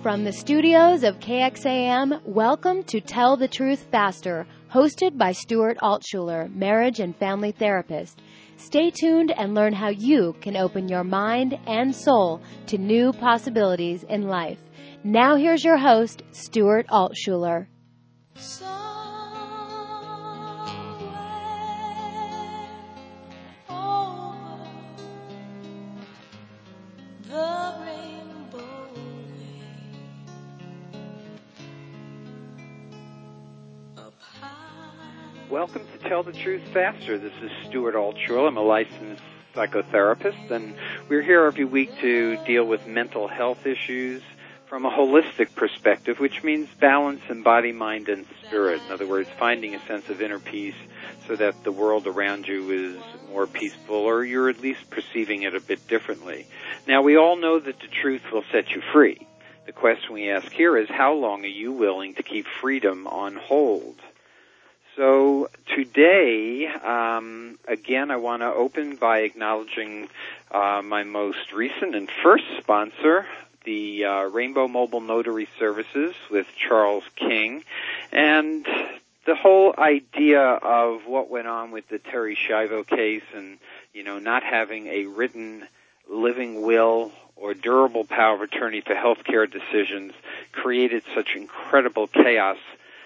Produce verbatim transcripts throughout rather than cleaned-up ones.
From the studios of K X A M, welcome to Tell the Truth Faster, hosted by Stuart Altshuler, marriage and family therapist. Stay tuned and learn how you can open your mind and soul to new possibilities in life. Now here's your host, Stuart Altshuler. Welcome to Tell the Truth Faster. This is Stuart Altshuler. I'm a licensed psychotherapist, and we're here every week to deal with mental health issues from a holistic perspective, which means balance in body, mind, and spirit. In other words, finding a sense of inner peace so that the world around you is more peaceful, or you're at least perceiving it a bit differently. Now, we all know that the truth will set you free. The question we ask here is, how long are you willing to keep freedom on hold? So today, um, again, I want to open by acknowledging uh, my most recent and first sponsor, the uh, Rainbow Mobile Notary Services with Charles King, and the whole idea of what went on with the Terri Schiavo case and, you know, not having a written living will or durable power of attorney for healthcare decisions created such incredible chaos,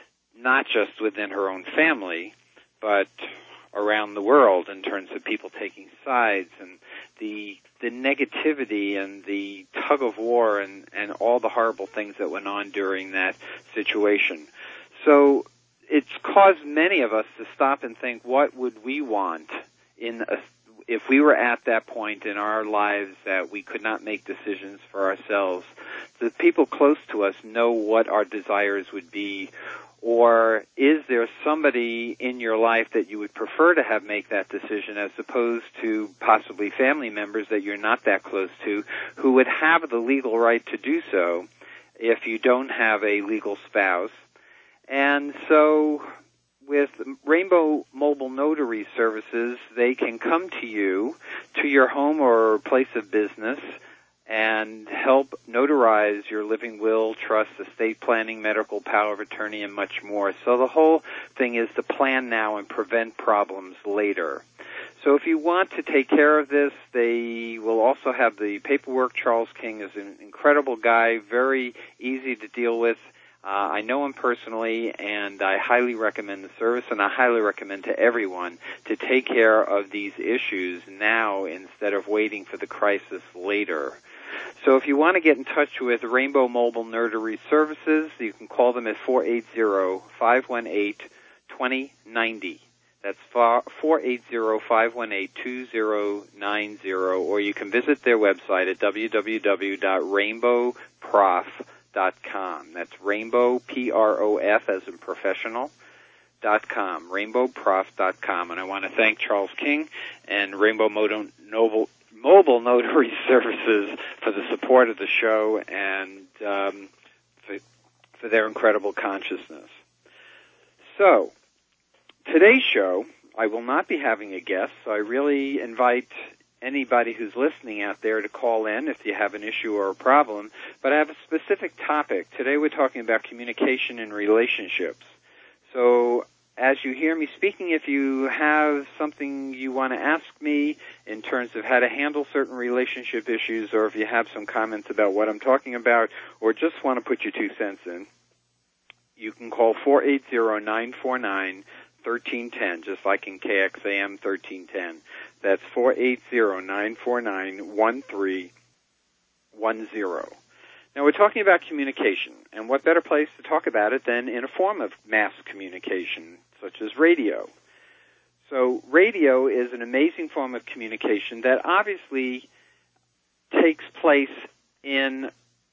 not just within her own family, but around the world in terms of people taking sides and the the negativity and the tug of war and, and all the horrible things that went on during that situation. So it's caused many of us to stop and think, what would we want in a, if we were at that point in our lives that we could not make decisions for ourselves? The people close to us know what our desires would be. Or is there somebody in your life that you would prefer to have make that decision as opposed to possibly family members that you're not that close to who would have the legal right to do so if you don't have a legal spouse? And so with Rainbow Mobile Notary Services, they can come to you, to your home or place of business, and help notarize your living will, trust, estate planning, medical power of attorney, and much more. So the whole thing is to plan now and prevent problems later. So if you want to take care of this, they will also have the paperwork. Charles King is an incredible guy, very easy to deal with. Uh, I know him personally, and I highly recommend the service, and I highly recommend to everyone to take care of these issues now instead of waiting for the crisis later. So if you want to get in touch with Rainbow Mobile Notary Services, you can call them at four eight zero, five one eight, two zero nine zero. That's four eight zero, five one eight, two zero nine zero, or you can visit their website at w w w dot rainbow prof dot com. That's Rainbow, P R O F as in professional, dot com, rainbow prof dot com. And I want to thank Charles King and Rainbow Moto Noble Mobile Notary Services for the support of the show and um, for, for their incredible consciousness. So, today's show, I will not be having a guest, so I really invite anybody who's listening out there to call in if you have an issue or a problem, but I have a specific topic. Today we're talking about communication in relationships. So, as you hear me speaking, if you have something you want to ask me in terms of how to handle certain relationship issues, or if you have some comments about what I'm talking about, or just want to put your two cents in, you can call four eight zero, nine four nine, one three one zero, just like in K X A M thirteen ten. That's four eight zero, nine four nine, one three one zero. Now, we're talking about communication, and what better place to talk about it than in a form of mass communication, such as radio. So radio is an amazing form of communication that obviously takes place in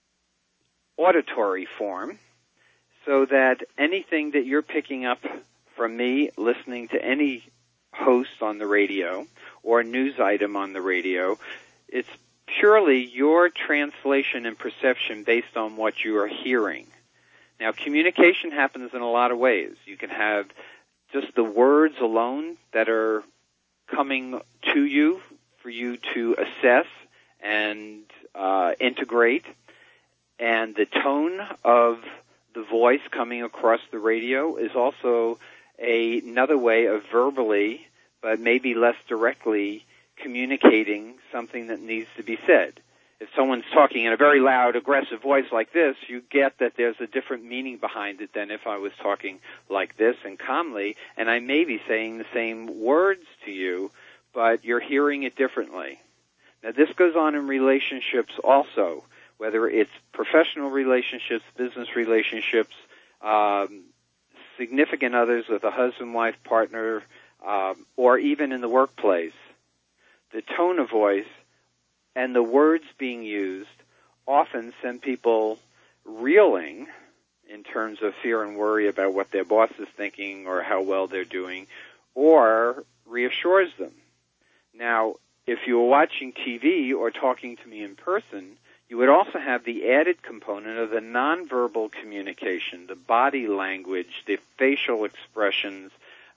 auditory form, so that anything that you're picking up from me, listening to any host on the radio or a news item on the radio, it's purely your translation and perception based on what you are hearing. Now, communication happens in a lot of ways. You can have just the words alone that are coming to you for you to assess and uh, integrate. And And the tone of the voice coming across the radio is also a, another way of verbally, but maybe less directly, communicating something that needs to be said. If someone's talking in a very loud, aggressive voice like this, you get that there's a different meaning behind it than if I was talking like this and calmly, and I may be saying the same words to you, but you're hearing it differently. Now, this goes on in relationships also, whether it's professional relationships, business relationships, um, significant others with a husband-wife partner, um, or even in the workplace. The tone of voice and the words being used often send people reeling in terms of fear and worry about what their boss is thinking or how well they're doing, or reassures them. Now, if you were watching T V or talking to me in person, you would also have the added component of the nonverbal communication, the body language, the facial expressions,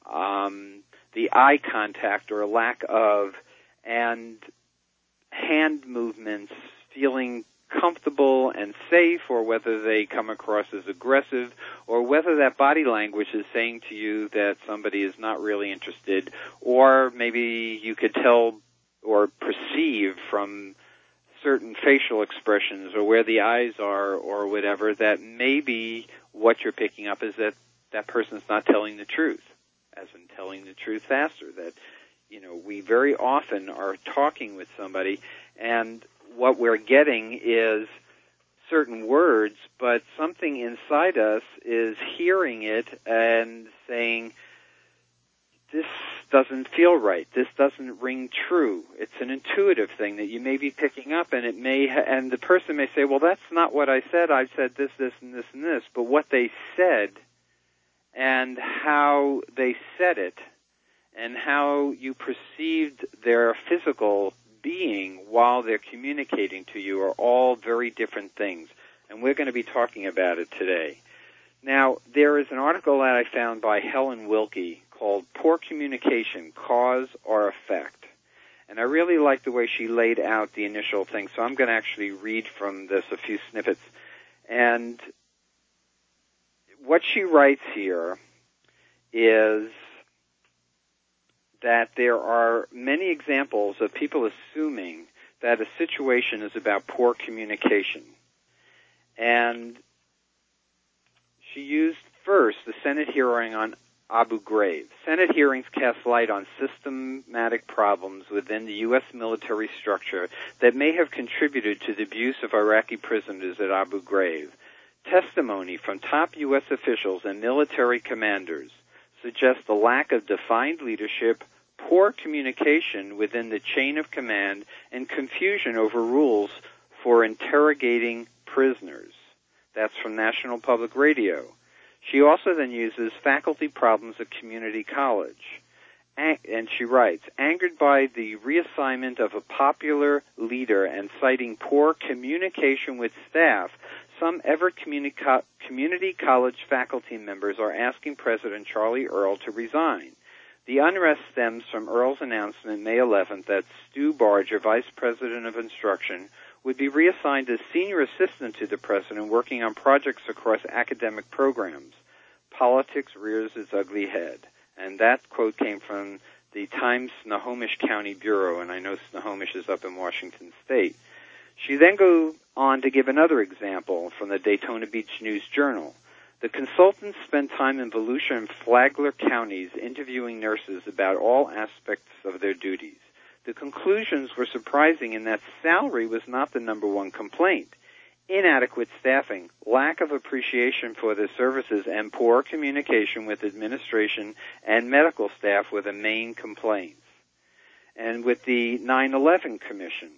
um, the eye contact or lack of, and hand movements, feeling comfortable and safe, or whether they come across as aggressive, or whether that body language is saying to you that somebody is not really interested, or maybe you could tell or perceive from certain facial expressions or where the eyes are or whatever that maybe what you're picking up is that that person's not telling the truth, as in telling the truth faster, that you know, we very often are talking with somebody, and what we're getting is certain words, but something inside us is hearing it and saying, this doesn't feel right. This doesn't ring true. It's an intuitive thing that you may be picking up, and it may, ha- and the person may say, well, that's not what I said. I said this, this, and this, and this. But what they said and how they said it and how you perceived their physical being while they're communicating to you are all very different things. And we're going to be talking about it today. Now, there is an article that I found by Helen Wilkie called Poor Communication, Cause or Effect. And I really like the way she laid out the initial thing, so I'm going to actually read from this a few snippets. And what she writes here is that there are many examples of people assuming that a situation is about poor communication. And she used first the Senate hearing on Abu Ghraib. Senate hearings cast light on systematic problems within the U S military structure that may have contributed to the abuse of Iraqi prisoners at Abu Ghraib. Testimony from top U S officials and military commanders suggests the lack of defined leadership, poor communication within the chain of command, and confusion over rules for interrogating prisoners. That's from National Public Radio. She also then uses faculty problems at community college. And she writes, angered by the reassignment of a popular leader and citing poor communication with staff, some Everett Communi- Community College faculty members are asking President Charlie Earl to resign. The unrest stems from Earl's announcement May eleventh that Stu Barger, Vice President of Instruction, would be reassigned as senior assistant to the president working on projects across academic programs. Politics rears its ugly head. And that quote came from the Times Snohomish County Bureau, and I know Snohomish is up in Washington State. She then goes on to give another example from the Daytona Beach News Journal. The consultants spent time in Volusia and Flagler counties interviewing nurses about all aspects of their duties. The conclusions were surprising in that salary was not the number one complaint. Inadequate staffing, lack of appreciation for their services, and poor communication with administration and medical staff were the main complaints. And with the nine eleven Commission,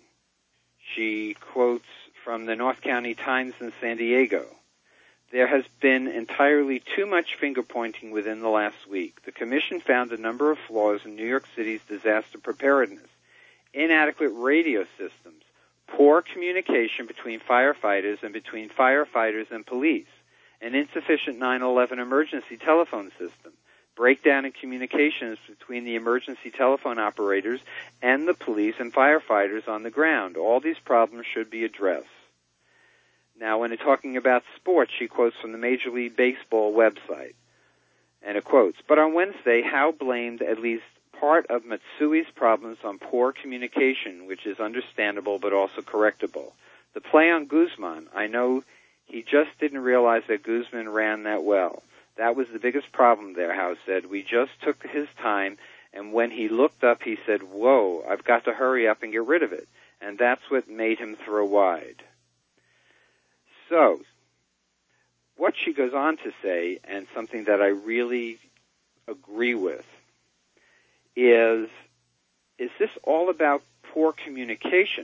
she quotes from the North County Times in San Diego, there has been entirely too much finger-pointing within the last week. The Commission found a number of flaws in New York City's disaster preparedness, inadequate radio systems, poor communication between firefighters and between firefighters and police, an insufficient nine eleven emergency telephone system, breakdown in communications between the emergency telephone operators and the police and firefighters on the ground. All these problems should be addressed. Now, when talking about sports, she quotes from the Major League Baseball website, and it quotes, "But on Wednesday, Howe blamed at least part of Matsui's problems on poor communication, which is understandable but also correctable. The play on Guzman, I know he just didn't realize that Guzman ran that well. That was the biggest problem there," Howe said. "We just took his time, and when he looked up, he said, 'Whoa, I've got to hurry up and get rid of it.' And that's what made him throw wide." So, what she goes on to say, and something that I really agree with, is, is this all about poor communication?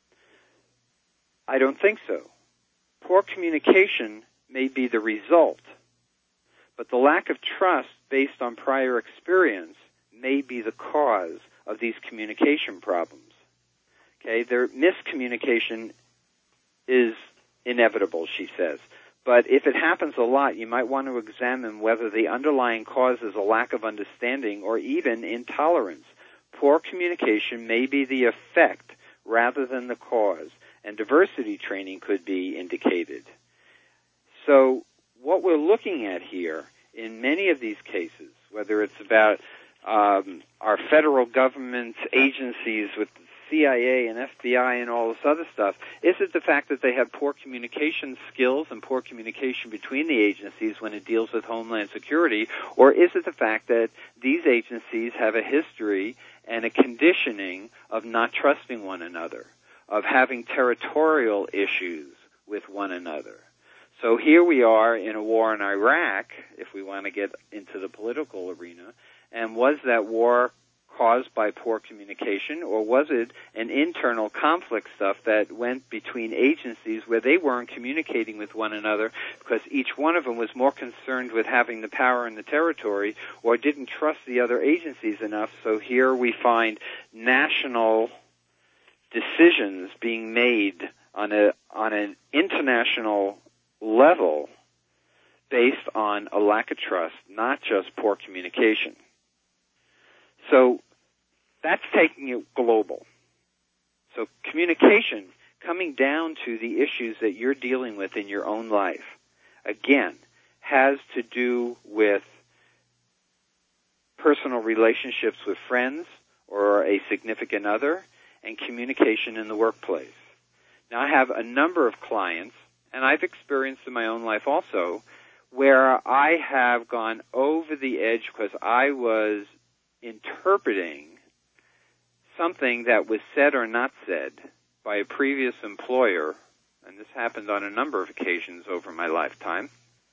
I don't think so. Poor communication may be the result, but the lack of trust based on prior experience may be the cause of these communication problems. Okay, their miscommunication is inevitable, she says. But if it happens a lot, you might want to examine whether the underlying cause is a lack of understanding or even intolerance. Poor communication may be the effect rather than the cause, and diversity training could be indicated. So what we're looking at here in many of these cases, whether it's about um, our federal government agencies with C I A and F B I and all this other stuff, is it the fact that they have poor communication skills and poor communication between the agencies when it deals with Homeland Security, or is it the fact that these agencies have a history and a conditioning of not trusting one another, of having territorial issues with one another? So here we are in a war in Iraq, if we want to get into the political arena, and was that war caused by poor communication, or was it an internal conflict stuff that went between agencies where they weren't communicating with one another because each one of them was more concerned with having the power in the territory or didn't trust the other agencies enough? So here we find national decisions being made on a on an international level based on a lack of trust, not just poor communication. So that's taking it global. So communication, coming down to the issues that you're dealing with in your own life, again, has to do with personal relationships with friends or a significant other, and communication in the workplace. Now, I have a number of clients, and I've experienced in my own life also, where I have gone over the edge because I was interpreting something that was said or not said by a previous employer, and this happened on a number of occasions over my lifetime,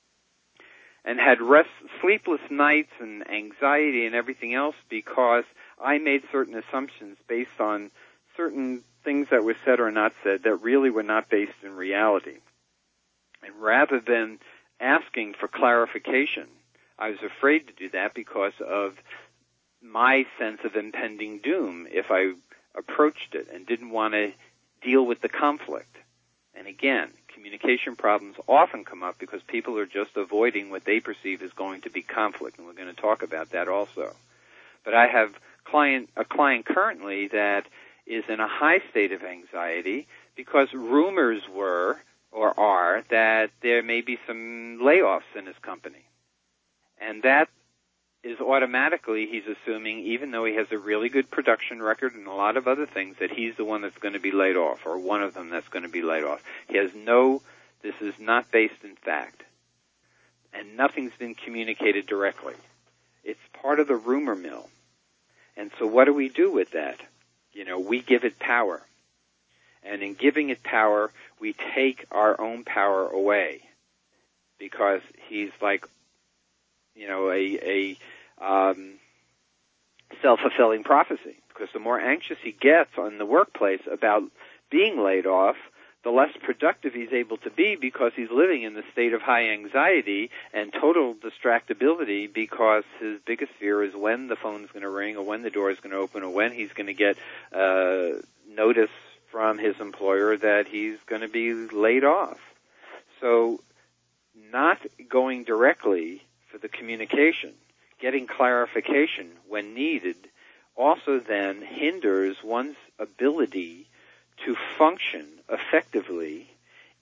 and had rest, sleepless nights and anxiety and everything else because I made certain assumptions based on certain things that were said or not said that really were not based in reality. And rather than asking for clarification, I was afraid to do that because of my sense of impending doom if I approached it and didn't want to deal with the conflict. And again, communication problems often come up because people are just avoiding what they perceive as going to be conflict, and we're going to talk about that also. But I have client, a client currently that is in a high state of anxiety because rumors were or are that there may be some layoffs in his company. And that is automatically, he's assuming, even though he has a really good production record and a lot of other things, that he's the one that's going to be laid off, or one of them that's going to be laid off. He has no, this is not based in fact. And nothing's been communicated directly. It's part of the rumor mill. And so what do we do with that? You know, we give it power. And in giving it power, we take our own power away. Because he's like, you know, a, a um, self-fulfilling prophecy. Because the more anxious he gets in the workplace about being laid off, the less productive he's able to be because he's living in the state of high anxiety and total distractibility because his biggest fear is when the phone's going to ring or when the door is going to open or when he's going to get uh, notice from his employer that he's going to be laid off. So not going directly for the communication, getting clarification when needed, also then hinders one's ability to function effectively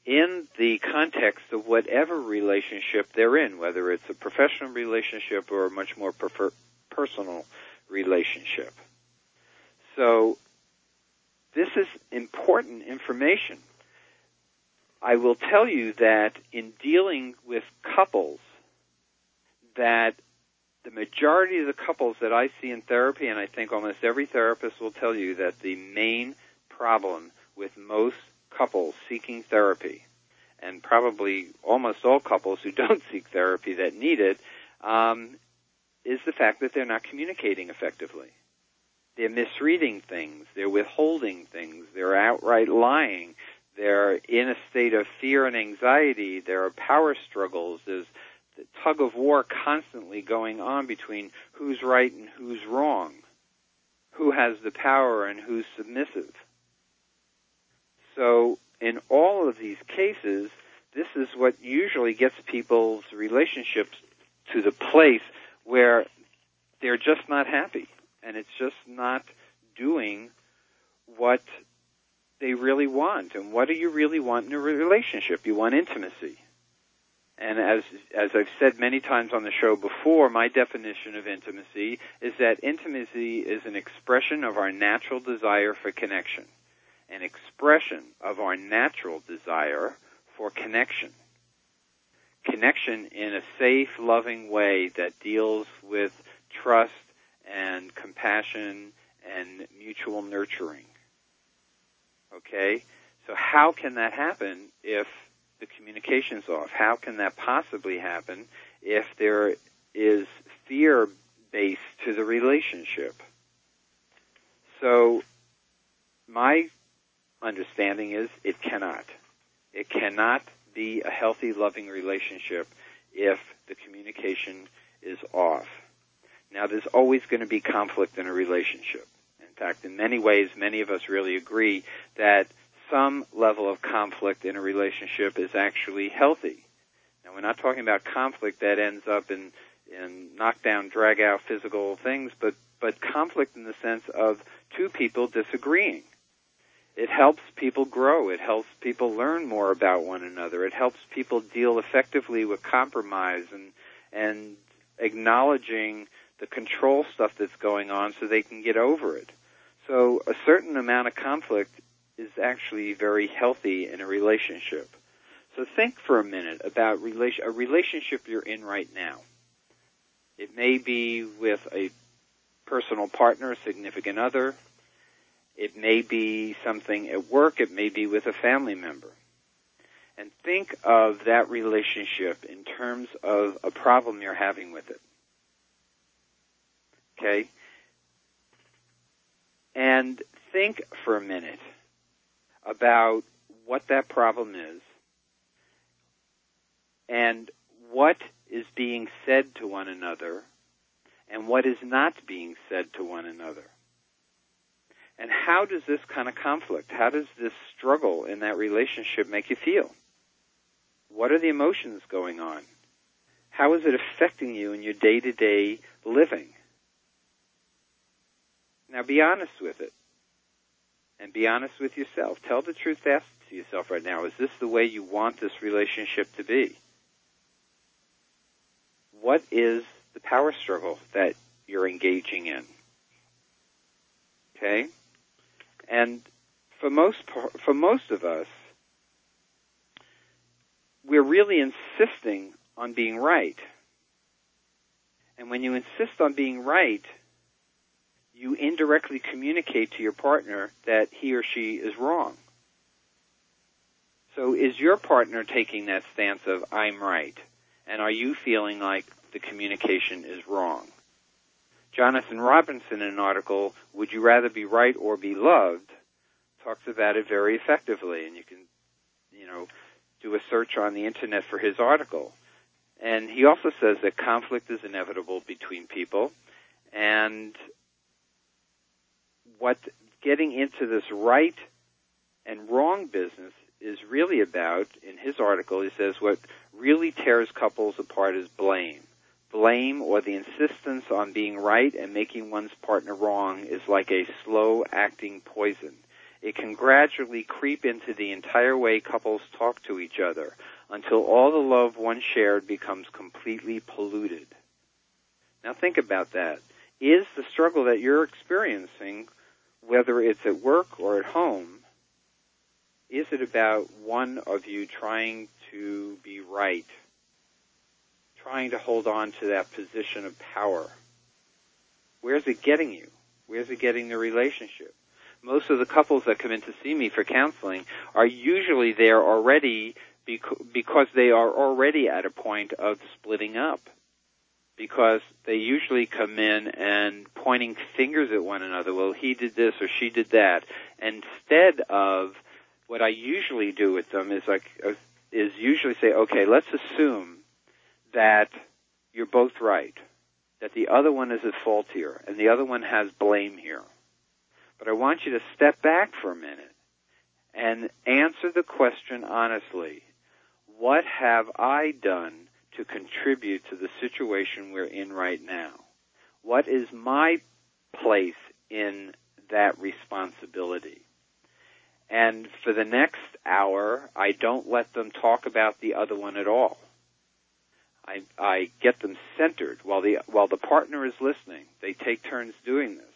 in the context of whatever relationship they're in, whether it's a professional relationship or a much more prefer- personal relationship. So this is important information. I will tell you that in dealing with couples, that the majority of the couples that I see in therapy, and I think almost every therapist will tell you that the main problem with most couples seeking therapy, and probably almost all couples who don't seek therapy that need it, um, is the fact that they're not communicating effectively. They're misreading things, they're withholding things, they're outright lying, they're in a state of fear and anxiety, there are power struggles, there's the tug of war constantly going on between who's right and who's wrong, who has the power and who's submissive. So in all of these cases, this is what usually gets people's relationships to the place where they're just not happy, and it's just not doing what they really want. And what do you really want in a relationship? You want intimacy. And as as I've said many times on the show before, my definition of intimacy is that intimacy is an expression of our natural desire for connection, an expression of our natural desire for connection. Connection in a safe, loving way that deals with trust and compassion and mutual nurturing. Okay? So how can that happen if the communication's off? How can that possibly happen if there is fear based to the relationship? So my understanding is it cannot. It cannot be a healthy, loving relationship if the communication is off. Now, there's always going to be conflict in a relationship. In fact, in many ways, many of us really agree that some level of conflict in a relationship is actually healthy. Now, we're not talking about conflict that ends up in, in knockdown, drag-out physical things, but, but conflict in the sense of two people disagreeing. It helps people grow. It helps people learn more about one another. It helps people deal effectively with compromise and, and acknowledging the control stuff that's going on so they can get over it. So a certain amount of conflict is actually very healthy in a relationship. So think for a minute about relation, a relationship you're in right now. It may be with a personal partner, a significant other. It may be something at work. It may be with a family member. And think of that relationship in terms of a problem you're having with it. Okay? And think for a minute about what that problem is and what is being said to one another and what is not being said to one another. And how does this kind of conflict, how does this struggle in that relationship make you feel? What are the emotions going on? How is it affecting you in your day-to-day living? Now be honest with it. And be honest with yourself. Tell the truth fast to yourself right now. Is this the way you want this relationship to be? What is the power struggle that you're engaging in? Okay? And for most for most of us, we're really insisting on being right. And when you insist on being right, you indirectly communicate to your partner that he or she is wrong. So is your partner taking that stance of, I'm right? And are you feeling like the communication is wrong? Jonathan Robinson, in an article, Would You Rather Be Right or Be Loved, talks about it very effectively. And you can, you know, do a search on the Internet for his article. And he also says that conflict is inevitable between people. And what getting into this right and wrong business is really about, in his article, he says what really tears couples apart is blame. Blame, or the insistence on being right and making one's partner wrong, is like a slow-acting poison. it can gradually creep into the entire way couples talk to each other until all the love once shared becomes completely polluted. Now think about that. Is the struggle that you're experiencing, whether it's at work or at home, is it about one of you trying to be right, trying to hold on to that position of power? Where's it getting you? Where's it getting the relationship? Most of the couples that come in to see me for counseling are usually there already because they are already at a point of splitting up. Because they usually come in and pointing fingers at one another. Well, he did this or she did that. Instead of what I usually do with them is like uh, is usually say, okay, let's assume that you're both right, that the other one is at fault here, and the other one has blame here. But I want you to step back for a minute and answer the question honestly. What have I done to contribute to the situation we're in right now? What is my place in that responsibility? And for the next hour, I don't let them talk about the other one at all. I, I get them centered while the while the partner is listening. They take turns doing this.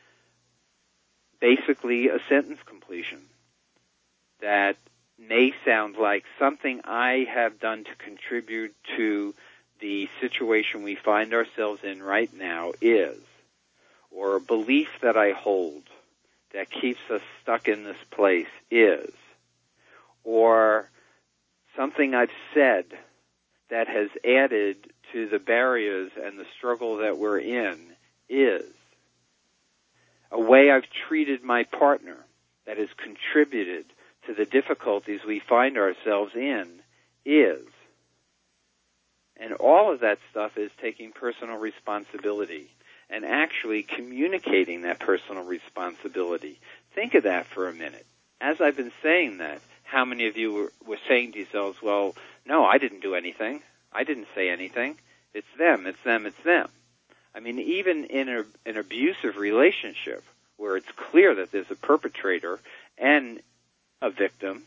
Basically, a sentence completion that may sound like something I have done to contribute to the situation we find ourselves in right now is, or a belief that I hold that keeps us stuck in this place is, or something I've said that has added to the barriers and the struggle that we're in is, a way I've treated my partner that has contributed to the difficulties we find ourselves in is. And all of that stuff is taking personal responsibility and actually communicating that personal responsibility. Think of that for a minute. As I've been saying that, how many of you were, were saying to yourselves, well, no, I didn't do anything. I didn't say anything. It's them, it's them, it's them. I mean, even in a, an abusive relationship where it's clear that there's a perpetrator and a victim,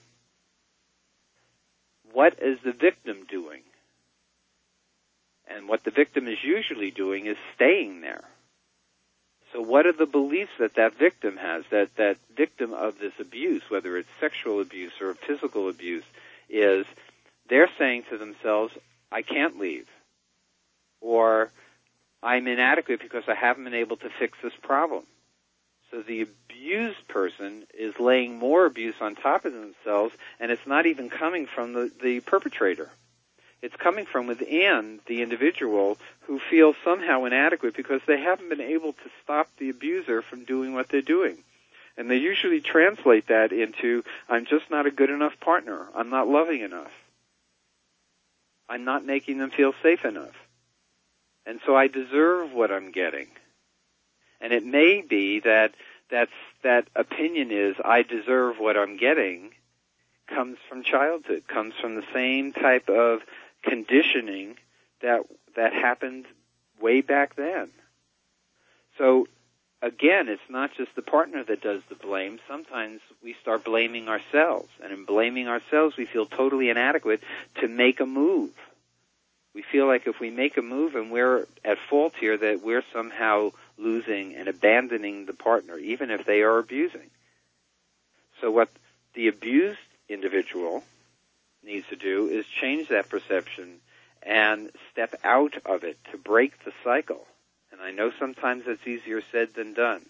what is the victim doing? And what the victim is usually doing is staying there. So what are the beliefs that that victim has, that that victim of this abuse, whether it's sexual abuse or physical abuse, is they're saying to themselves, I can't leave, or I'm inadequate because I haven't been able to fix this problem. So the abused person is laying more abuse on top of themselves, and it's not even coming from the, the perpetrator. It's coming from within the individual who feels somehow inadequate because they haven't been able to stop the abuser from doing what they're doing. And they usually translate that into, I'm just not a good enough partner. I'm not loving enough. I'm not making them feel safe enough. And so I deserve what I'm getting. And it may be that that's, that opinion is, I deserve what I'm getting, comes from childhood, comes from the same type of conditioning that that happened way back then. So, again, it's not just the partner that does the blame. Sometimes we start blaming ourselves, and in blaming ourselves, we feel totally inadequate to make a move. We feel like if we make a move and we're at fault here, that we're somehow losing and abandoning the partner, even if they are abusing. So what the abused individual needs to do is change that perception and step out of it to break the cycle. And I know sometimes that's easier said than done.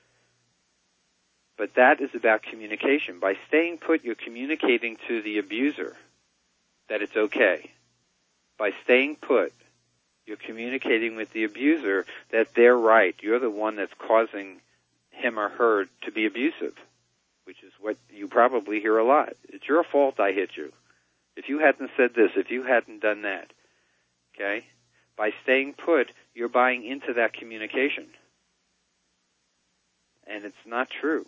But that is about communication. By staying put, you're communicating to the abuser that it's okay. By staying put, you're communicating with the abuser that they're right. You're the one that's causing him or her to be abusive, which is what you probably hear a lot. It's your fault I hit you. If you hadn't said this, if you hadn't done that, okay? By staying put, you're buying into that communication. And it's not true.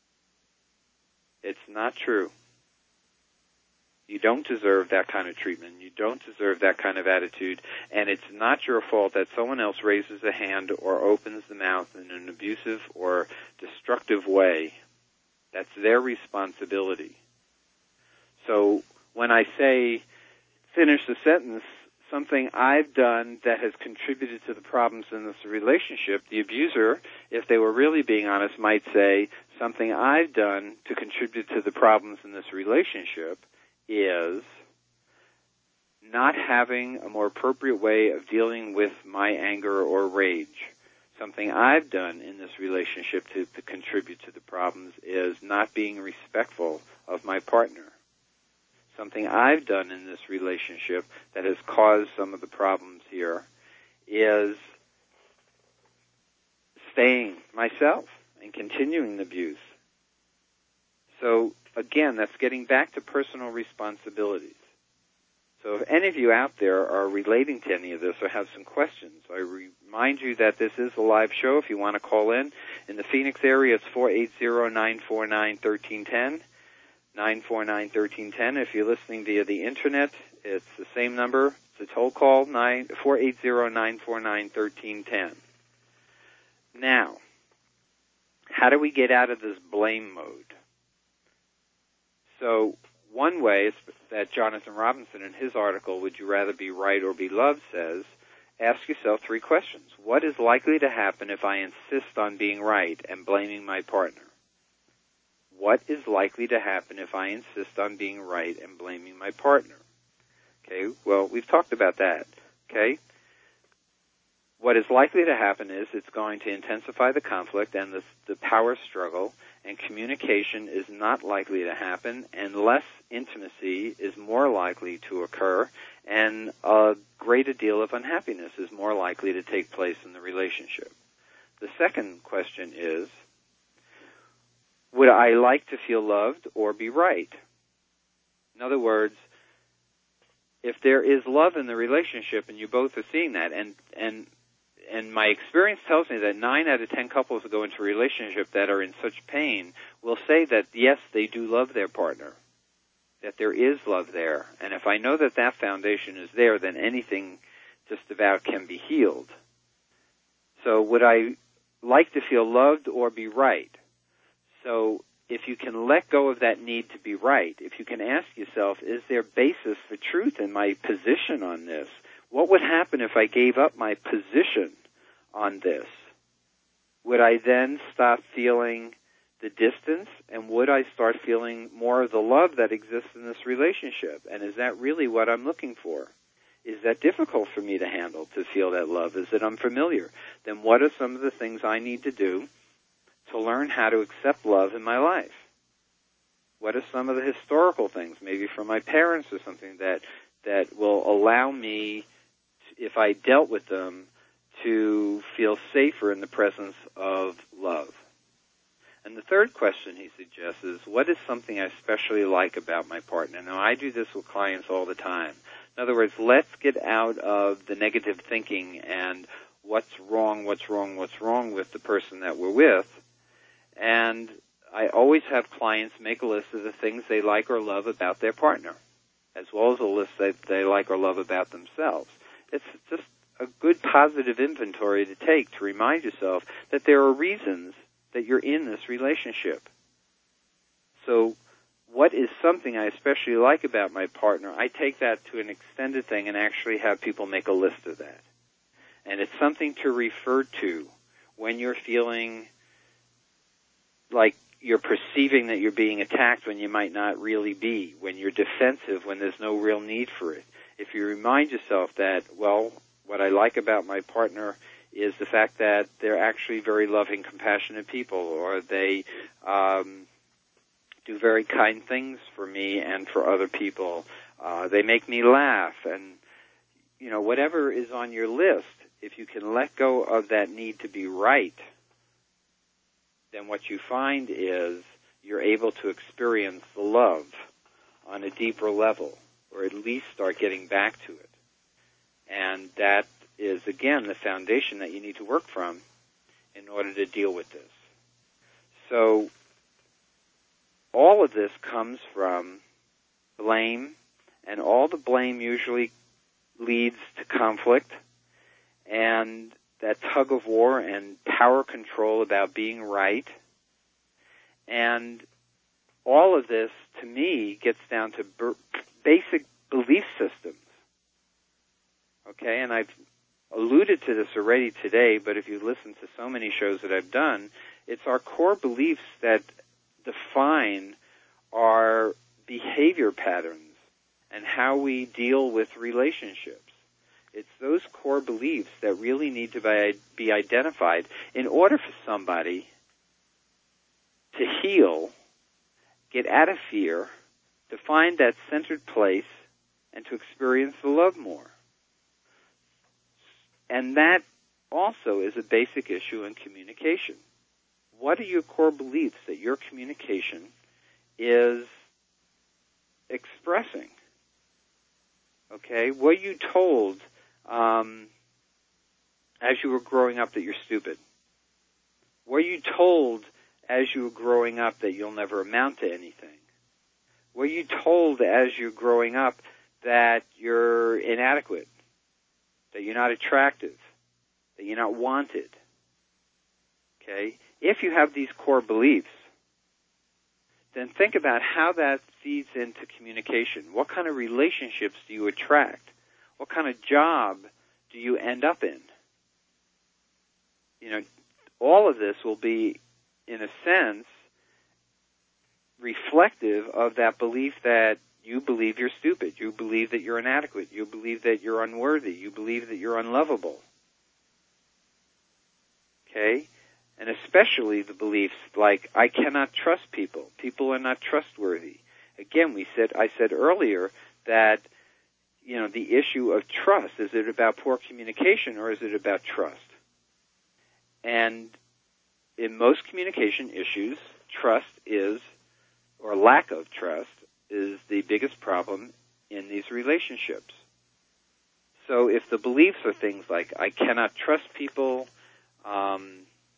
It's not true. You don't deserve that kind of treatment. You don't deserve that kind of attitude. And it's not your fault that someone else raises a hand or opens the mouth in an abusive or destructive way That's their responsibility. So when I say, finish the sentence, something I've done that has contributed to the problems in this relationship, the abuser, if they were really being honest, might say, something I've done to contribute to the problems in this relationship is not having a more appropriate way of dealing with my anger or rage. Something I've done in this relationship to, to contribute to the problems is not being respectful of my partner. Something I've done in this relationship that has caused some of the problems here is staying myself and continuing the abuse. So, again, that's getting back to personal responsibilities. So if any of you out there are relating to any of this or have some questions, I remind you that this is a live show. If you want to call in, in the Phoenix area, it's four eight zero, nine four nine, one three one zero, nine four nine, one three one zero. If you're listening via the Internet, it's the same number. It's a toll call, four eight zero, nine four nine, one three one zero. Now, how do we get out of this blame mode? So one way is that Jonathan Robinson in his article, Would You Rather Be Right or Be Loved, says, ask yourself three questions. What is likely to happen if I insist on being right and blaming my partner? What is likely to happen if I insist on being right and blaming my partner? Okay, well, we've talked about that, okay? What is likely to happen is it's going to intensify the conflict and the, the power struggle, and communication is not likely to happen, and less intimacy is more likely to occur, and a greater deal of unhappiness is more likely to take place in the relationship. The second question is, would I like to feel loved or be right? In other words, if there is love in the relationship and you both are seeing that, and and and my experience tells me that nine out of ten couples that go into a relationship that are in such pain will say that, yes, they do love their partner, that there is love there. And if I know that that foundation is there, then anything just about can be healed. So would I like to feel loved or be right? So if you can let go of that need to be right, if you can ask yourself, is there basis for truth in my position on this? What would happen if I gave up my position on this? Would I then stop feeling the distance, and would I start feeling more of the love that exists in this relationship? And is that really what I'm looking for? Is that difficult for me to handle, to feel that love? Is it unfamiliar? Then what are some of the things I need to do to learn how to accept love in my life? What are some of the historical things, maybe from my parents or something, that that will allow me, if I dealt with them, to feel safer in the presence of love? And the third question he suggests is, what is something I especially like about my partner? Now, I do this with clients all the time. In other words, let's get out of the negative thinking and what's wrong, what's wrong, what's wrong with the person that we're with. And I always have clients make a list of the things they like or love about their partner, as well as a list that they like or love about themselves. It's just a good positive inventory to take to remind yourself that there are reasons that you're in this relationship. So what is something I especially like about my partner? I take that to an extended thing and actually have people make a list of that. And it's something to refer to when you're feeling like you're perceiving that you're being attacked when you might not really be, when you're defensive, when there's no real need for it. If you remind yourself that, well, what I like about my partner is the fact that they're actually very loving, compassionate people, or they um, do very kind things for me and for other people. Uh, they make me laugh, and, you know, whatever is on your list, if you can let go of that need to be right, then what you find is you're able to experience the love on a deeper level, or at least start getting back to it. And that is, again, the foundation that you need to work from in order to deal with this. So all of this comes from blame, and all the blame usually leads to conflict and that tug of war and power control about being right. And all of this, to me, gets down to ber- basic belief systems. Okay, and I've alluded to this already today, but if you listen to so many shows that I've done, it's our core beliefs that define our behavior patterns and how we deal with relationships. It's those core beliefs that really need to be, be identified in order for somebody to heal, get out of fear, to find that centered place, and to experience the love more. And that also is a basic issue in communication. What are your core beliefs that your communication is expressing? Okay, were you told um, as you were growing up that you're stupid? Were you told as you were growing up that you'll never amount to anything? Were you told as you're growing up that you're inadequate, that you're not attractive, that you're not wanted? Okay, if you have these core beliefs, then think about how that feeds into communication. What kind of relationships do you attract? What kind of job do you end up in? You know, all of this will be, in a sense, reflective of that belief that you believe you're stupid, you believe that you're inadequate, you believe that you're unworthy, you believe that you're unlovable. Okay? And especially the beliefs like, I cannot trust people. People are not trustworthy. Again, we said, I said earlier that, you know, the issue of trust, is it about poor communication or is it about trust? And in most communication issues, trust is, or lack of trust, is the biggest problem in these relationships. So if the beliefs are things like, I cannot trust people, um,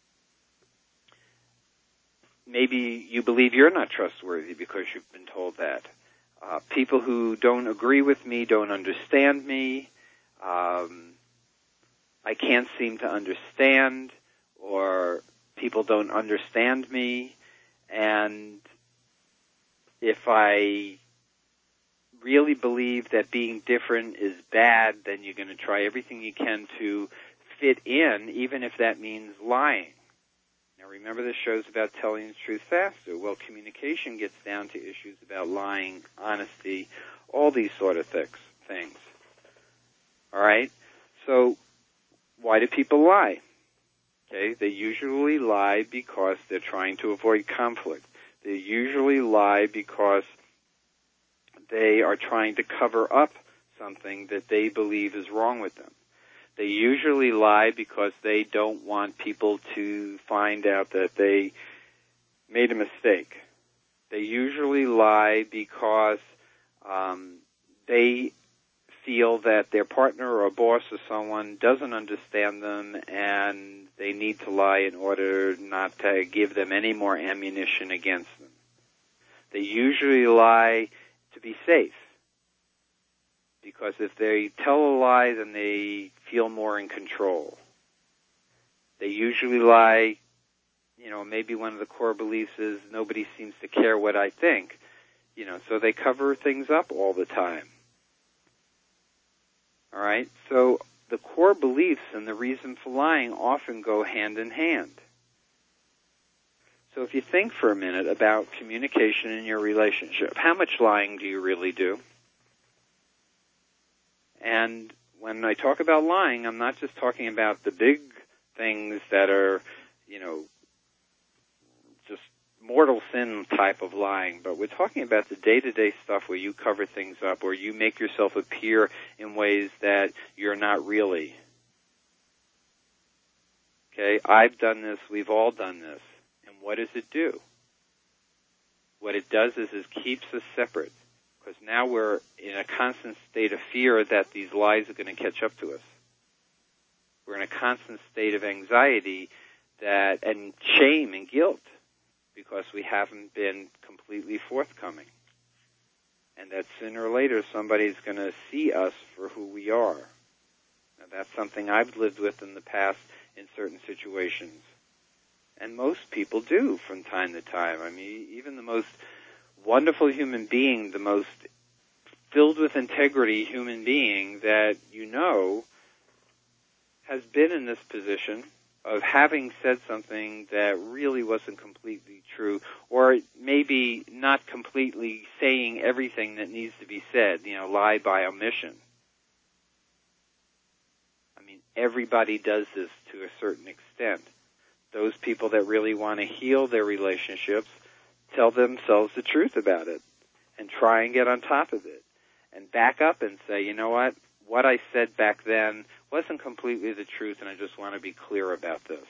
maybe you believe you're not trustworthy because you've been told that. Uh, people who don't agree with me don't understand me. Um, I can't seem to understand, or people don't understand me. And if I really believe that being different is bad, then you're going to try everything you can to fit in, even if that means lying. Now, remember, this show's about telling the truth faster. Well, communication gets down to issues about lying, honesty, all these sort of th- things. All right? So, why do people lie? Okay, they usually lie because they're trying to avoid conflict. They usually lie because they are trying to cover up something that they believe is wrong with them. They usually lie because they don't want people to find out that they made a mistake. They usually lie because um, they feel that their partner or a boss or someone doesn't understand them, and they need to lie in order not to give them any more ammunition against them. They usually lie to be safe, because if they tell a lie, then they feel more in control. They usually lie, you know, maybe one of the core beliefs is nobody seems to care what I think, you know, so they cover things up all the time. All right? So the core beliefs and the reason for lying often go hand in hand. So if you think for a minute about communication in your relationship, how much lying do you really do? And when I talk about lying, I'm not just talking about the big things that are, you know, just mortal sin type of lying, but we're talking about the day-to-day stuff where you cover things up, or you make yourself appear in ways that you're not really. Okay, I've done this, we've all done this. And what does it do? What it does is it keeps us separate, because now we're in a constant state of fear that these lies are going to catch up to us. We're in a constant state of anxiety that and shame and guilt because we haven't been completely forthcoming. And that sooner or later somebody's going to see us for who we are. Now, that's something I've lived with in the past in certain situations. And most people do from time to time. I mean, even the most wonderful human being, the most filled with integrity human being that you know, has been in this position of having said something that really wasn't completely true, or maybe not completely saying everything that needs to be said, you know, lie by omission. I mean, everybody does this to a certain extent. Those people that really want to heal their relationships tell themselves the truth about it and try and get on top of it and back up and say, you know what, what I said back then wasn't completely the truth, and I just want to be clear about this.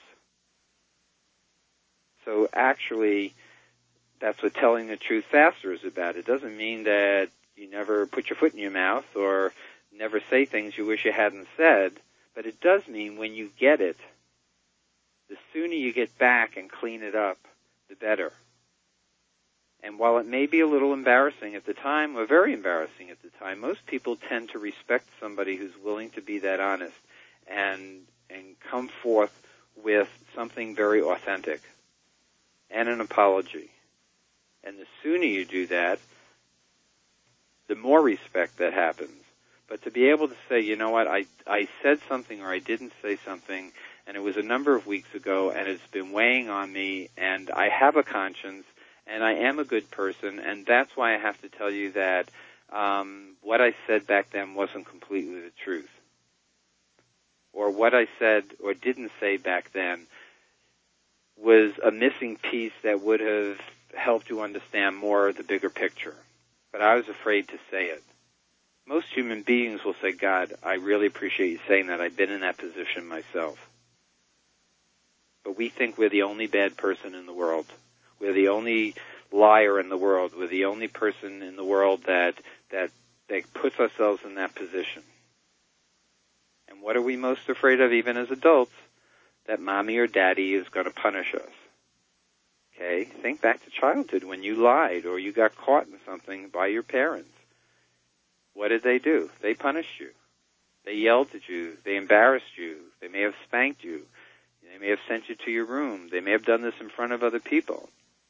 So actually, that's what telling the truth faster is about. It doesn't mean that you never put your foot in your mouth or never say things you wish you hadn't said, but it does mean when you get it, the sooner you get back and clean it up, the better. And while it may be a little embarrassing at the time, or very embarrassing at the time, most people tend to respect somebody who's willing to be that honest and and come forth with something very authentic and an apology. And the sooner you do that, the more respect that happens. But to be able to say, you know what, I, I said something or I didn't say something, and it was a number of weeks ago, and it's been weighing on me, and I have a conscience, and I am a good person, and that's why I have to tell you that um, what I said back then wasn't completely the truth. Or what I said or didn't say back then was a missing piece that would have helped you understand more of the bigger picture. But I was afraid to say it. Most human beings will say, God, I really appreciate you saying that. I've been in that position myself. But we think we're the only bad person in the world. We're the only liar in the world. We're the only person in the world that that that puts ourselves in that position. And what are we most afraid of, even as adults? That mommy or daddy is going to punish us. Okay? Think back to childhood when you lied or you got caught in something by your parents. What did they do? They punished you. They yelled at you. They embarrassed you. They may have spanked you. They may have sent you to your room. They may have done this in front of other people.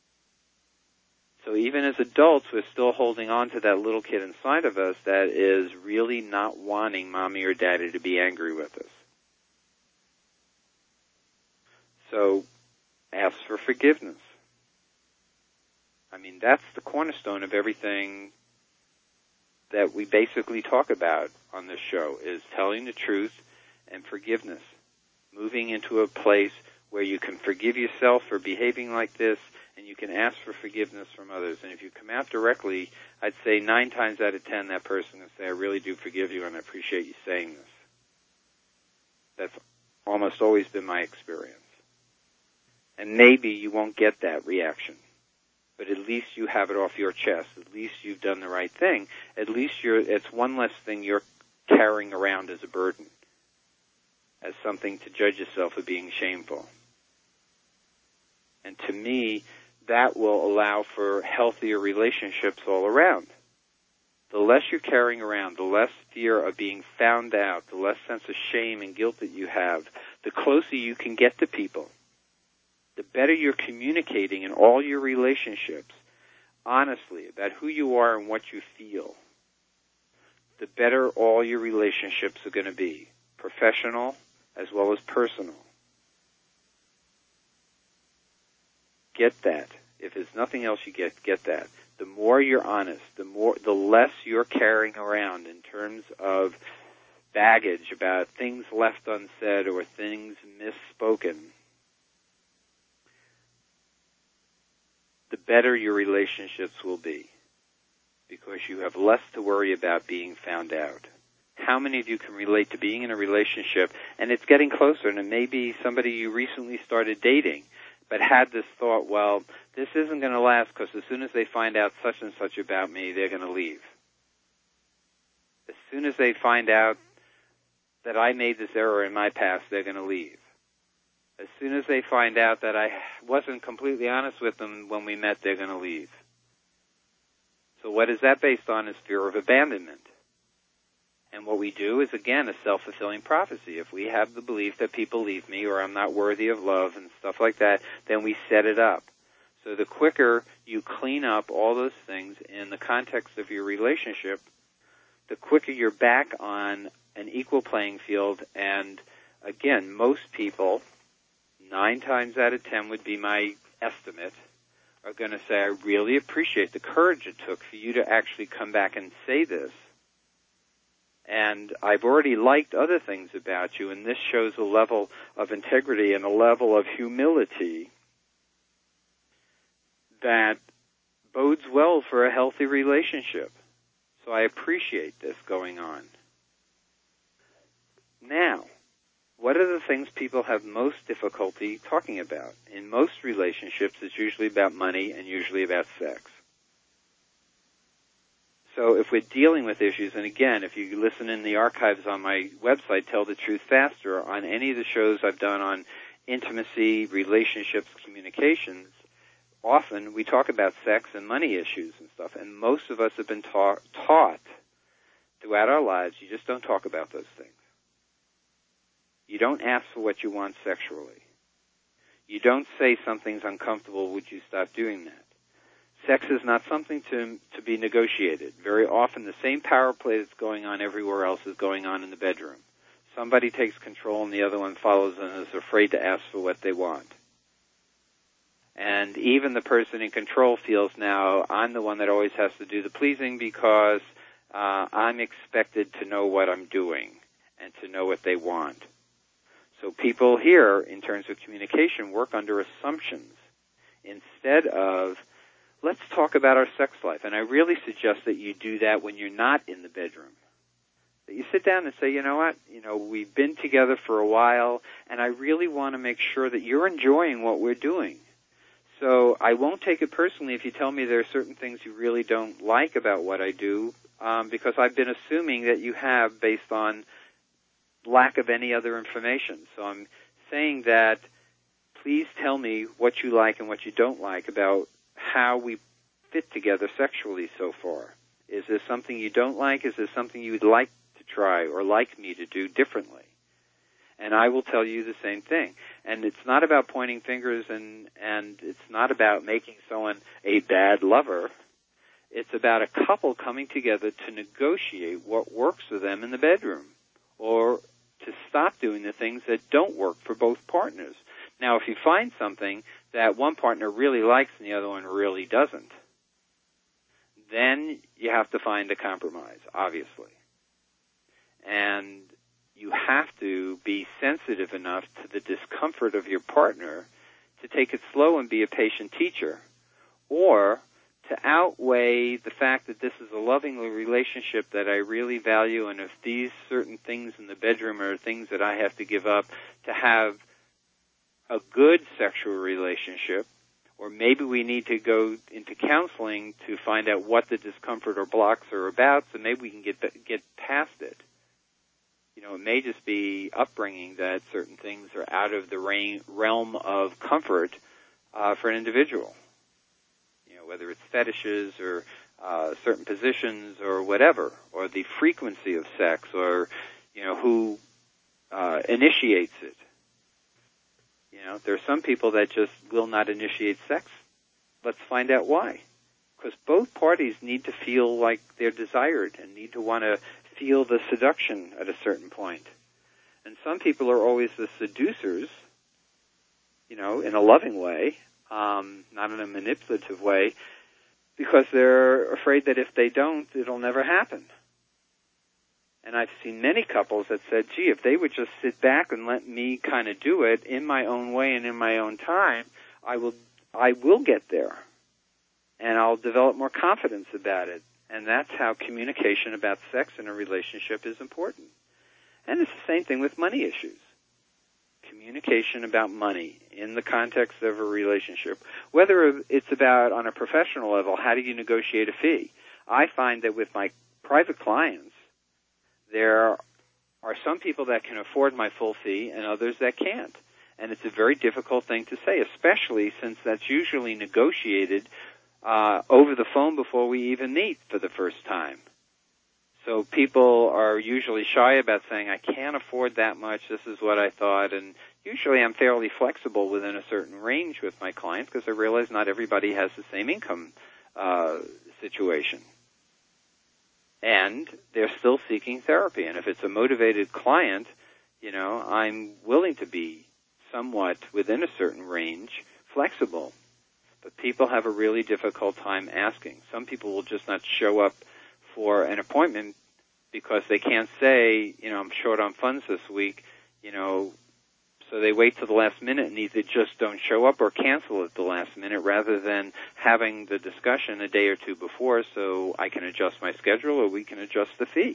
So even as adults, we're still holding on to that little kid inside of us that is really not wanting mommy or daddy to be angry with us. So ask for forgiveness. I mean, that's the cornerstone of everything that we basically talk about on this show, is telling the truth and forgiveness. Moving into a place where you can forgive yourself for behaving like this, and you can ask for forgiveness from others. And if you come out directly, I'd say nine times out of ten that person will say, I really do forgive you and I appreciate you saying this. That's almost always been my experience. And maybe you won't get that reaction, but at least you have it off your chest. At least you've done the right thing. At least you're, it's one less thing you're carrying around as a burden, as something to judge yourself for being shameful. And to me, that will allow for healthier relationships all around. The less you're carrying around, the less fear of being found out, the less sense of shame and guilt that you have, the closer you can get to people. The better you're communicating in all your relationships, honestly, about who you are and what you feel, the better all your relationships are going to be, professional as well as personal. Get that. If there's nothing else you get, get that. The more you're honest, the more, the less you're carrying around in terms of baggage about things left unsaid or things misspoken, the better your relationships will be, because you have less to worry about being found out. How many of you can relate to being in a relationship and it's getting closer, and it may be somebody you recently started dating, but had this thought, well, this isn't going to last because as soon as they find out such and such about me, they're going to leave. As soon as they find out that I made this error in my past, they're going to leave. As soon as they find out that I wasn't completely honest with them when we met, they're going to leave. So what is that based on is fear of abandonment. And what we do is, again, a self-fulfilling prophecy. If we have the belief that people leave me or I'm not worthy of love and stuff like that, then we set it up. So the quicker you clean up all those things in the context of your relationship, the quicker you're back on an equal playing field. And again, most people, nine times out of ten would be my estimate, are going to say, I really appreciate the courage it took for you to actually come back and say this. And I've already liked other things about you, and this shows a level of integrity and a level of humility that bodes well for a healthy relationship. So I appreciate this going on. Now, what are the things people have most difficulty talking about? In most relationships, it's usually about money and usually about sex. So if we're dealing with issues, and again, if you listen in the archives on my website, Tell the Truth Faster, on any of the shows I've done on intimacy, relationships, communications, often we talk about sex and money issues and stuff, and most of us have been ta- taught throughout our lives, you just don't talk about those things. You don't ask for what you want sexually. You don't say something's uncomfortable, would you stop doing that? Sex is not something to to be negotiated. Very often the same power play that's going on everywhere else is going on in the bedroom. Somebody takes control and the other one follows and is afraid to ask for what they want. And even the person in control feels now, I'm the one that always has to do the pleasing because uh, I'm expected to know what I'm doing and to know what they want. So people here, in terms of communication, work under assumptions instead of, let's talk about our sex life. And I really suggest that you do that when you're not in the bedroom. That you sit down and say, you know what, you know, we've been together for a while, and I really want to make sure that you're enjoying what we're doing. So I won't take it personally if you tell me there are certain things you really don't like about what I do, um, because I've been assuming that you have based on lack of any other information. So I'm saying that please tell me what you like and what you don't like about how we fit together sexually so far. Is there something you don't like? Is there something you would like to try or like me to do differently? And I will tell you the same thing. And it's not about pointing fingers and, and it's not about making someone a bad lover. It's about a couple coming together to negotiate what works for them in the bedroom or to stop doing the things that don't work for both partners. Now, if you find something that one partner really likes and the other one really doesn't, then you have to find a compromise, obviously. And you have to be sensitive enough to the discomfort of your partner to take it slow and be a patient teacher, or to outweigh the fact that this is a loving relationship that I really value, and if these certain things in the bedroom are things that I have to give up to have a good sexual relationship, or maybe we need to go into counseling to find out what the discomfort or blocks are about, so maybe we can get get past it. You know, it may just be upbringing that certain things are out of the realm of comfort uh, for an individual. You know, whether it's fetishes or uh, certain positions or whatever, or the frequency of sex, or, you know, who uh, initiates it. You know, there are some people that just will not initiate sex. Let's find out why. Because both parties need to feel like they're desired and need to want to feel the seduction at a certain point. And some people are always the seducers, you know, in a loving way, um, not in a manipulative way, because they're afraid that if they don't, it'll never happen. And I've seen many couples that said, gee, if they would just sit back and let me kind of do it in my own way and in my own time, I will, I will get there. And I'll develop more confidence about it. And that's how communication about sex in a relationship is important. And it's the same thing with money issues. Communication about money in the context of a relationship. Whether it's about on a professional level, how do you negotiate a fee? I find that with my private clients, there are some people that can afford my full fee and others that can't. And it's a very difficult thing to say, especially since that's usually negotiated uh, over the phone before we even meet for the first time. So people are usually shy about saying, I can't afford that much, this is what I thought, and, usually I'm fairly flexible within a certain range with my clients because I realize not everybody has the same income uh, situation. And they're still seeking therapy. And if it's a motivated client, you know, I'm willing to be somewhat within a certain range flexible. But people have a really difficult time asking. Some people will just not show up for an appointment because they can't say, you know, I'm short on funds this week, you know, so they wait till the last minute and either just don't show up or cancel at the last minute rather than having the discussion a day or two before so I can adjust my schedule or we can adjust the fee.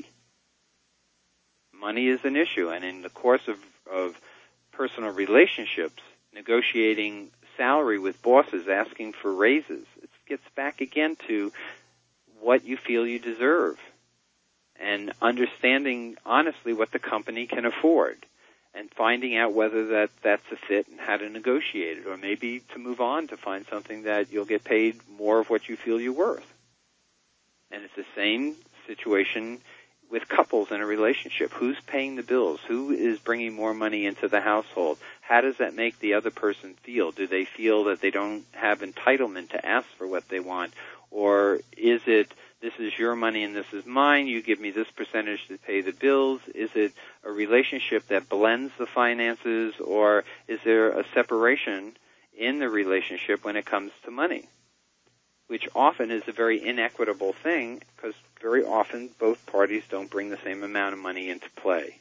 Money is an issue, and in the course of, of personal relationships, negotiating salary with bosses, asking for raises, it gets back again to what you feel you deserve and understanding honestly what the company can afford and finding out whether that, that's a fit and how to negotiate it, or maybe to move on to find something that you'll get paid more of what you feel you're worth. And it's the same situation with couples in a relationship. Who's paying the bills? Who is bringing more money into the household? How does that make the other person feel? Do they feel that they don't have entitlement to ask for what they want? Or is it, this is your money and this is mine, you give me this percentage to pay the bills? Is it a relationship that blends the finances, or is there a separation in the relationship when it comes to money? Which often is a very inequitable thing because very often both parties don't bring the same amount of money into play.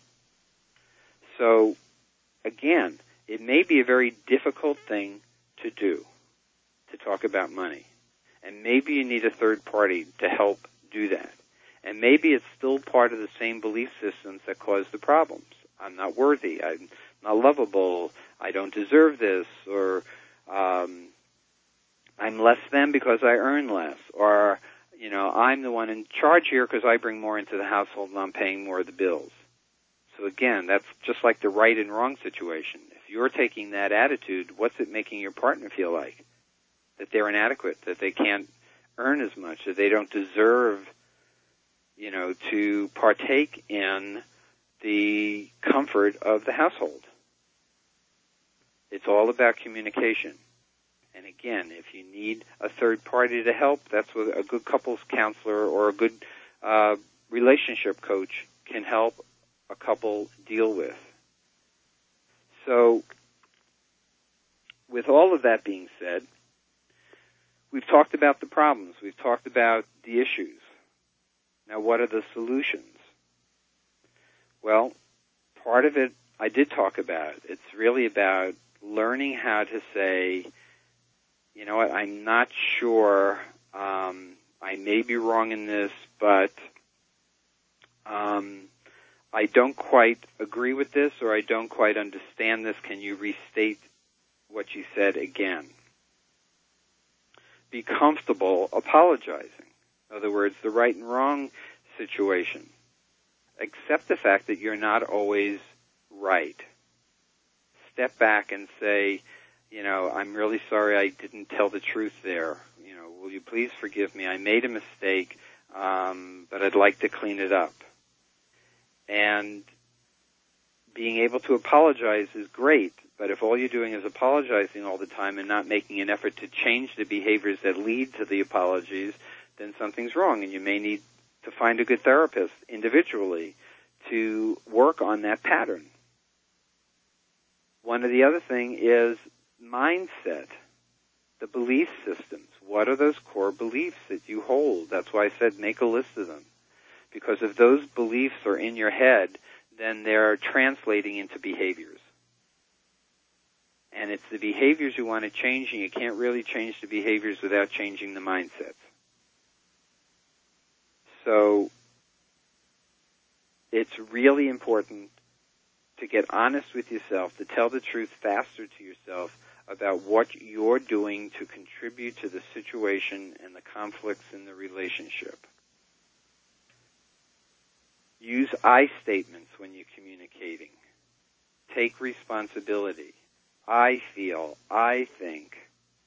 So, again, it may be a very difficult thing to do, to talk about money. And maybe you need a third party to help do that. And maybe it's still part of the same belief systems that cause the problems. I'm not worthy. I'm not lovable. I don't deserve this. Or um, I'm less than because I earn less. Or, you know, I'm the one in charge here because I bring more into the household and I'm paying more of the bills. So again, that's just like the right and wrong situation. If you're taking that attitude, what's it making your partner feel like? That they're inadequate, that they can't earn as much, that they don't deserve, you know, to partake in the comfort of the household. It's all about communication. And again, if you need a third party to help, that's what a good couples counselor or a good uh, relationship coach can help a couple deal with. So, with all of that being said, we've talked about the problems. We've talked about the issues. Now, what are the solutions? Well, part of it I did talk about. It's really about learning how to say, you know what, I'm not sure, um, I may be wrong in this, but um, I don't quite agree with this, or I don't quite understand this. Can you restate what you said again? Be comfortable apologizing. In other words, the right and wrong situation. Accept the fact that you're not always right. Step back and say, you know, I'm really sorry I didn't tell the truth there. You know, will you please forgive me? I made a mistake, um, but I'd like to clean it up. And being able to apologize is great, but if all you're doing is apologizing all the time and not making an effort to change the behaviors that lead to the apologies, then something's wrong, and you may need to find a good therapist individually to work on that pattern. One of the other thing is mindset, the belief systems. What are those core beliefs that you hold? That's why I said make a list of them. Because if those beliefs are in your head, then they're translating into behaviors. And it's the behaviors you want to change, and you can't really change the behaviors without changing the mindset. So it's really important to get honest with yourself, to tell the truth faster to yourself about what you're doing to contribute to the situation and the conflicts in the relationship. Use I statements when you're communicating. Take responsibility. I feel, I think.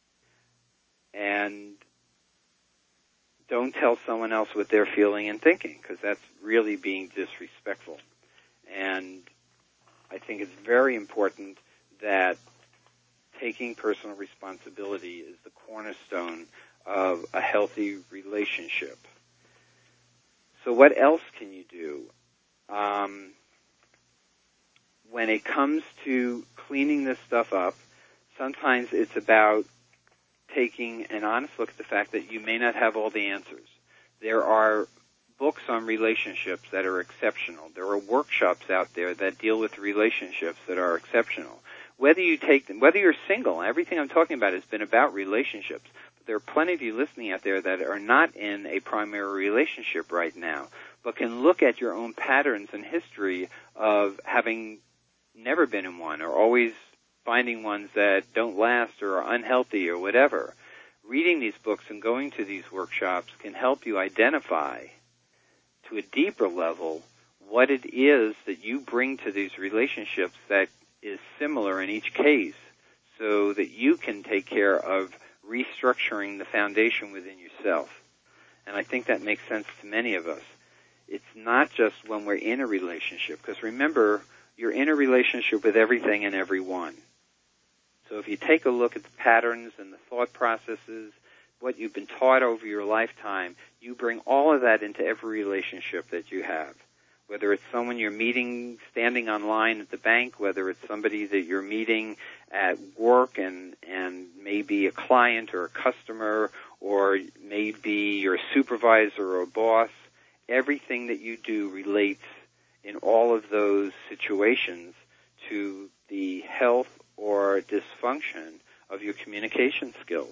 And don't tell someone else what they're feeling and thinking, because that's really being disrespectful. And I think it's very important that taking personal responsibility is the cornerstone of a healthy relationship. So what else can you do? Um, when it comes to cleaning this stuff up, sometimes it's about taking an honest look at the fact that you may not have all the answers. There are books on relationships that are exceptional. There are workshops out there that deal with relationships that are exceptional. Whether you take them, whether you're single, everything I'm talking about has been about relationships. But there are plenty of you listening out there that are not in a primary relationship right now, but can look at your own patterns and history of having never been in one, or always finding ones that don't last or are unhealthy or whatever. Reading these books and going to these workshops can help you identify to a deeper level what it is that you bring to these relationships that is similar in each case, so that you can take care of restructuring the foundation within yourself. And I think that makes sense to many of us. It's not just when we're in a relationship, because remember, you're in a relationship with everything and everyone. So if you take a look at the patterns and the thought processes, what you've been taught over your lifetime, you bring all of that into every relationship that you have. Whether it's someone you're meeting standing online at the bank, whether it's somebody that you're meeting at work and, and maybe a client or a customer, or maybe your supervisor or a boss, everything that you do relates in all of those situations to the health or dysfunction of your communication skills.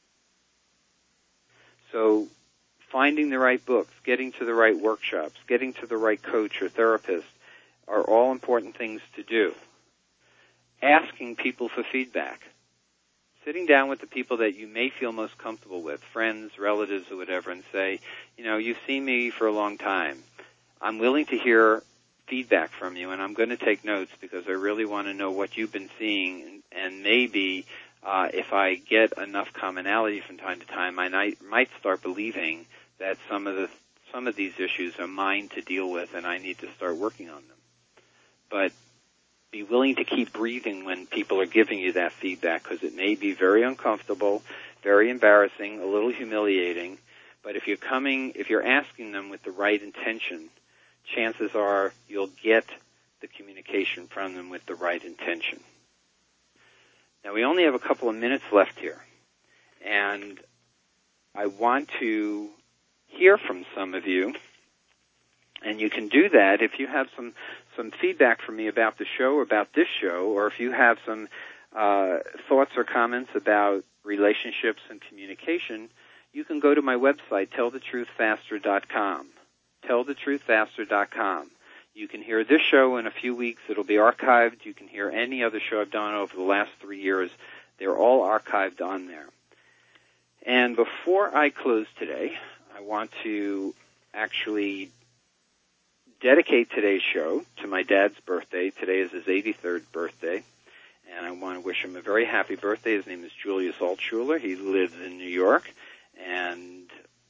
So finding the right books, getting to the right workshops, getting to the right coach or therapist are all important things to do. Asking people for feedback. Sitting down with the people that you may feel most comfortable with, friends, relatives, or whatever, and say, you know, you've seen me for a long time. I'm willing to hear feedback from you, and I'm going to take notes because I really want to know what you've been seeing, and, and maybe uh, if I get enough commonality from time to time, I might, might start believing that some of the some of these issues are mine to deal with, and I need to start working on them. But be willing to keep breathing when people are giving you that feedback, because it may be very uncomfortable, very embarrassing, a little humiliating. But if you're coming, if you're asking them with the right intention, chances are you'll get the communication from them with the right intention. Now, we only have a couple of minutes left here, and I want to hear from some of you, and you can do that if you have some, some feedback from me about the show, or about this show, or if you have some uh, thoughts or comments about relationships and communication. You can go to my website, tell the truth faster dot com. tell the truth faster dot com. You can hear this show in a few weeks. It'll be archived. You can hear any other show I've done over the last three years. They're all archived on there. And before I close today, I want to actually dedicate today's show to my dad's birthday. Today is his eighty-third birthday, and I want to wish him a very happy birthday. His name is Julius Altshuler. He lives in New York, and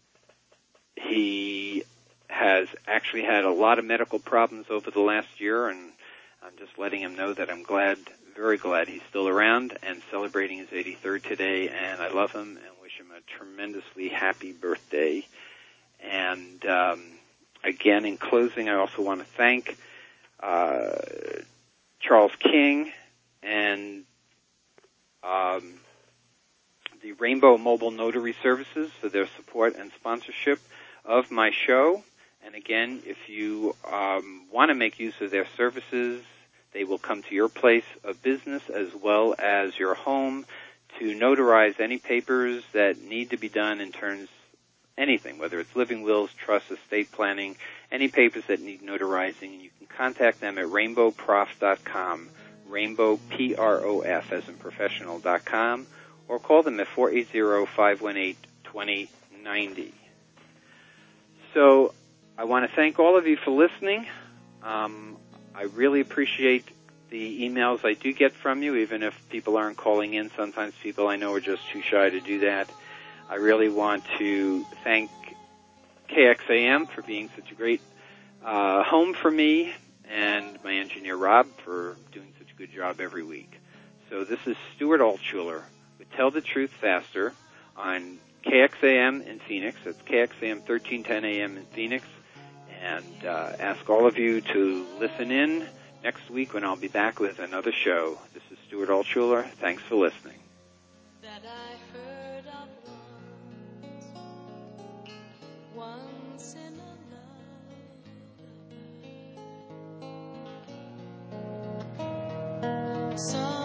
he has actually had a lot of medical problems over the last year, and I'm just letting him know that I'm glad, very glad he's still around and celebrating his eighty-third today, and I love him and wish him a tremendously happy birthday. And um, again, in closing, I also want to thank uh, Charles King and um, the Rainbow Mobile Notary Services for their support and sponsorship of my show. And again, if you um, want to make use of their services, they will come to your place of business as well as your home to notarize any papers that need to be done in terms anything, whether it's living wills, trusts, estate planning, any papers that need notarizing. And you can contact them at rainbow prof dot com, rainbow, P R O F, as in professional, dot com, or call them at four eight zero, five one eight, two zero nine zero. So I want to thank all of you for listening. Um, I really appreciate the emails I do get from you, even if people aren't calling in. Sometimes people I know are just too shy to do that. I really want to thank K X A M for being such a great uh, home for me, and my engineer Rob for doing such a good job every week. So this is Stuart Altshuler with Tell the Truth Faster on K X A M in Phoenix. That's K X A M thirteen ten A M in Phoenix. And uh, ask all of you to listen in next week when I'll be back with another show. This is Stuart Altshuler. Thanks for listening. That I heard of once, once in a love. So